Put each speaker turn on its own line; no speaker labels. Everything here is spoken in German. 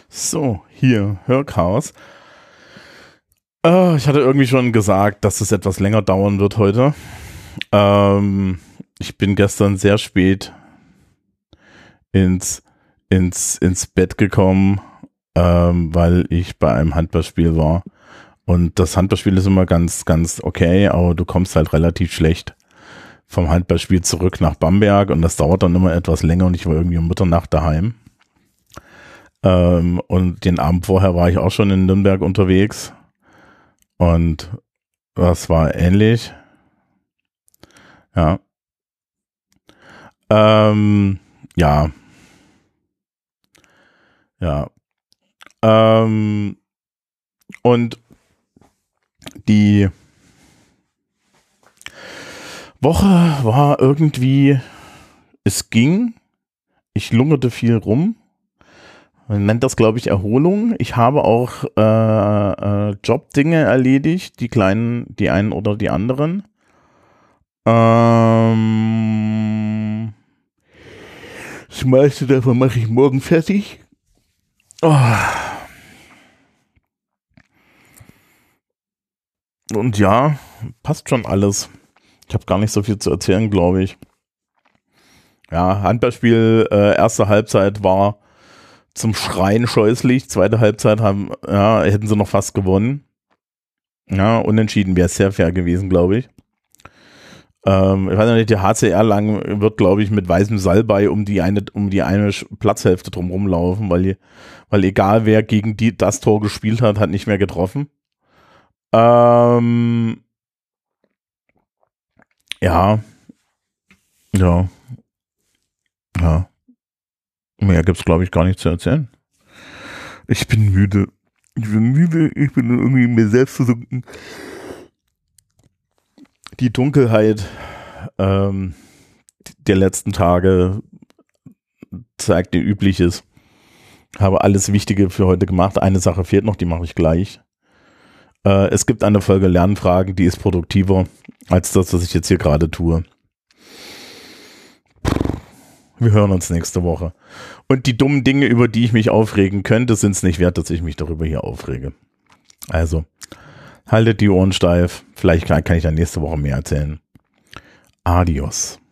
So, hier, Hörchaos. Ich hatte irgendwie schon gesagt, dass es etwas länger dauern wird heute. Ich bin gestern sehr spät ins Bett gekommen, weil ich bei einem Handballspiel war. Und das Handballspiel ist immer ganz, ganz okay, aber du kommst halt relativ schlecht vom Handballspiel zurück nach Bamberg und das dauert dann immer etwas länger und ich war irgendwie um Mitternacht daheim. Und den Abend vorher war ich auch schon in Nürnberg unterwegs und das war ähnlich. Ja. Ja. Ja. Und die Woche war irgendwie, es ging, ich lungerte viel rum. Man nennt das, glaube ich, Erholung. Ich habe auch Jobdinge erledigt, die einen oder die anderen. Das meiste davon mache ich morgen fertig. Und ja, passt schon alles. Ich habe gar nicht so viel zu erzählen, glaube ich. Ja, Handballspiel, erste Halbzeit war zum Schreien scheußlich. Zweite Halbzeit hätten sie noch fast gewonnen. Ja, unentschieden wäre sehr fair gewesen, glaube ich. Ich weiß nicht, die HCR lang wird, glaube ich, mit weißem Salbei um die eine Platzhälfte drumherum laufen, weil egal wer gegen das Tor gespielt hat nicht mehr getroffen. Ja. Mehr gibt's, glaube ich, gar nicht zu erzählen. Ich bin müde. Ich bin irgendwie mir selbst versunken. Die Dunkelheit der letzten Tage zeigt ihr Übliches. Habe alles Wichtige für heute gemacht. Eine Sache fehlt noch, die mache ich gleich. Es gibt eine Folge Lernfragen, die ist produktiver als das, was ich jetzt hier gerade tue. Wir hören uns nächste Woche. Und die dummen Dinge, über die ich mich aufregen könnte, sind es nicht wert, dass ich mich darüber hier aufrege. Also, haltet die Ohren steif. Vielleicht kann ich dann nächste Woche mehr erzählen. Adios.